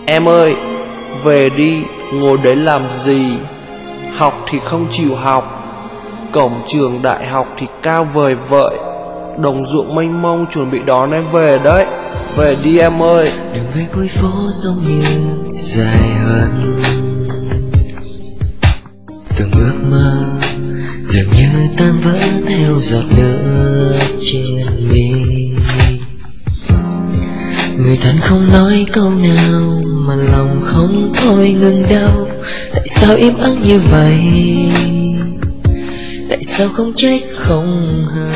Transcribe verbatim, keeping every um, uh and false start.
Em ơi, về đi, ngồi đấy làm gì? Học thì không chịu học, cổng trường đại học thì cao vời vợi, đồng ruộng mênh mông chuẩn bị đón em về đấy. Về đi em ơi. Đường về cuối phố giống như dài hơn, từng ước mơ dường như tan vỡ theo giọt nước trên mi. Người thân không nói câu nào mà lòng không thôi ngừng đau. Tại sao im ắng như vậy? Tại sao không trách không hờn?